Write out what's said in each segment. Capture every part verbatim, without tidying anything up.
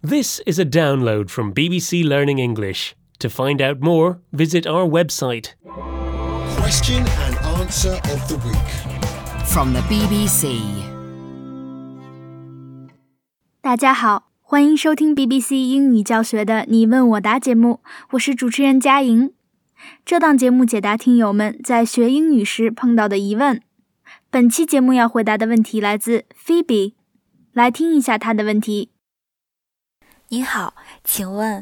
This is a download from B B C Learning English. To find out more, visit our website. Question and answer of the week. From the B B C. 大家好，欢迎收听 B B C 英语教学的你问我答节目，我是主持人佳莹。这档节目解答听友们在学英语时碰到的疑问。本期节目要回答的问题来自 Phoebe， 来听一下她的问题。 您好，请问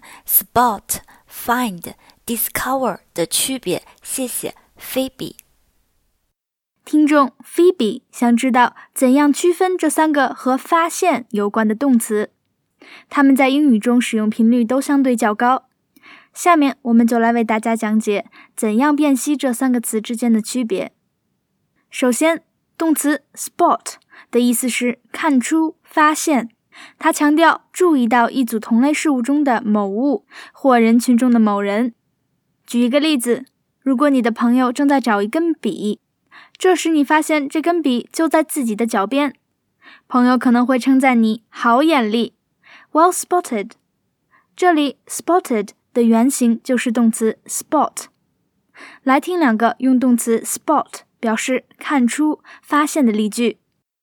spot、find、discover 的区别？谢谢，菲比。 听众 Phoebe 想知道怎样区分这三个和发现有关的动词，它们在英语中使用频率都相对较高。下面我们就来为大家讲解怎样辨析这三个词之间的区别。首先，动词 spot 的意思是看出、发现，它强调注意到一组同类事物中的某物或人群中的某人。举一个例子，如果你的朋友正在找一根笔，这时你发现这根笔就在自己的脚边，朋友可能会称赞你好眼力 ，well spotted。这里 spotted 的原型就是动词 spot。来听两个用动词 spot 表示看出、发现的例句。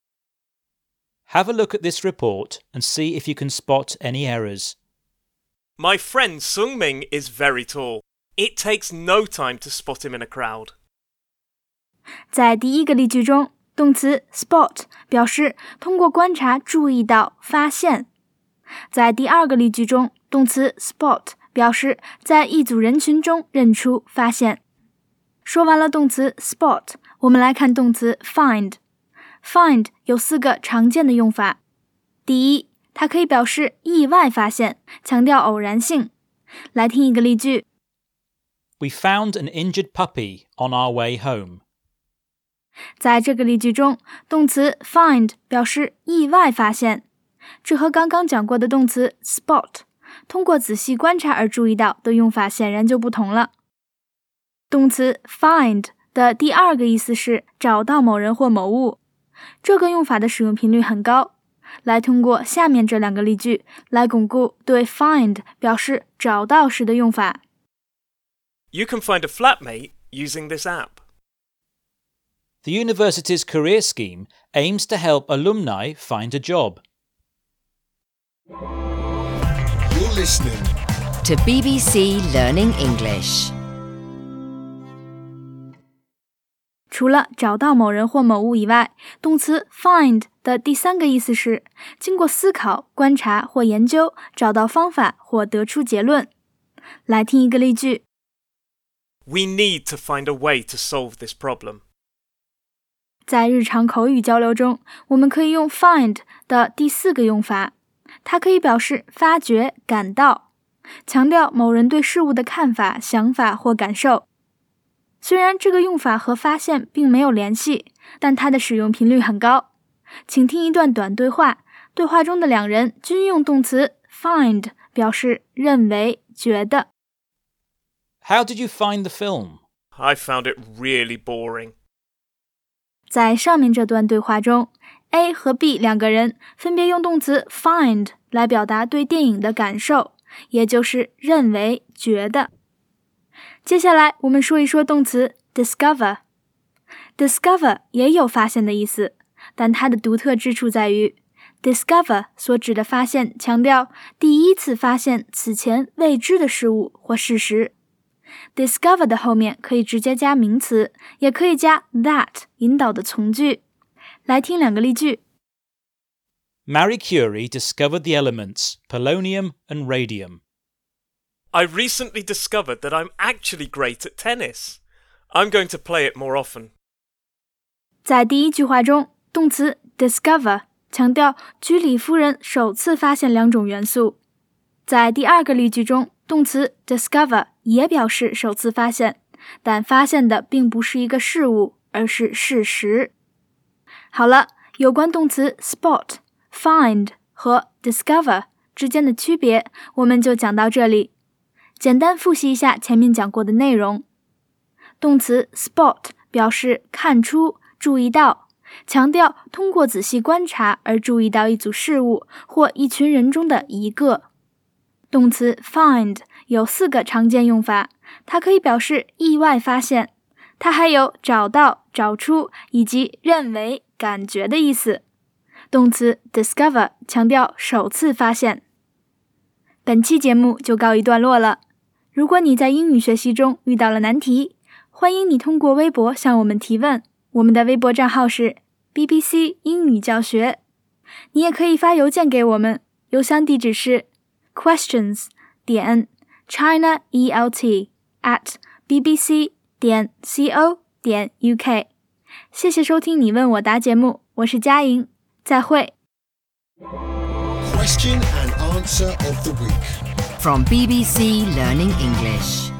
Have a look at this report and see if you can spot any errors. My friend Sungming is very tall. It takes no time to spot him in a crowd. 在第一个例句中，动词 spot 表示通过观察注意到、发现。在第二个例句中，动词 spot 表示在一组人群中认出、发现。说完了动词 spot， 我们来看动词 find。find 有四个常见的用法。第一，它可以表示意外发现，强调偶然性。来听一个例句。 We found an injured puppy on our way home. 在这个例句中，动词 find 表示意外发现，这和刚刚讲过的动词 spot 通过仔细观察而注意到的用法显然就不同了。动词 find 的第二个意思是找到某人或某物，这个用法的使用频率很高。来通过下面这两个例句来巩固对 find 表示找到时的用法。 You can find a flatmate using this app. The university's career scheme aims to help alumni find a job. You're listening To B B C Learning English. 除了找到某人或某物以外，动词 find 的第三个意思是经过思考、观察或研究，找到方法或得出结论。来听一个例句。 We need to find a way to solve this problem. 在日常口语交流中，我们可以用 find 的第四个用法，它可以表示发觉、感到，强调某人对事物的看法、想法或感受。虽然这个用法和发现并没有联系，但它的使用频率很高。请听一段短对话，对话中的两人均用动词 find 表示认为、觉得。 How did you find the film? I found it really boring. 在上面这段对话中， A 和 B 两个人分别用动词 find 来表达对电影的感受，也就是认为、觉得。接下来我们说一说动词 discover。discover 也有发现的意思，但它的独特之处在于 discover 所指的发现强调第一次发现此前未知的事物或事实。discover 的后面可以直接加名词，也可以加 that 引导的从句。来听两个例句。 Marie Curie discovered the elements polonium and radium. I recently discovered that I'm actually great at tennis. I'm going to play it more often. 在第一句话中，动词 discover 强调居里夫人首次发现两种元素。在第二个例句中，动词 discover 也表示首次发现，但发现的并不是一个事物，而是事实。好了，有关动词 spot、find 和 discover 之间的区别，我们就讲到这里。简单复习一下前面讲过的内容。动词 spot 表示看出、注意到，强调通过仔细观察而注意到一组事物或一群人中的一个动词 find 有四个常见用法，它可以表示意外发现，它还有找到、找出以及认为、感觉的意思。动词 discover 强调首次发现。本期节目就告一段落了。如果你在英语学习中遇到了难题，欢迎你通过微博向我们提问，我们的微博账号是 B B C 英语教学。你也可以发邮件给我们，邮箱地址是 questions 点 chinaelt at bbc 点 co 点 uk。 谢谢收听你问我答节目，我是佳莹，再会。 Question and answer of the week. From B B C Learning English.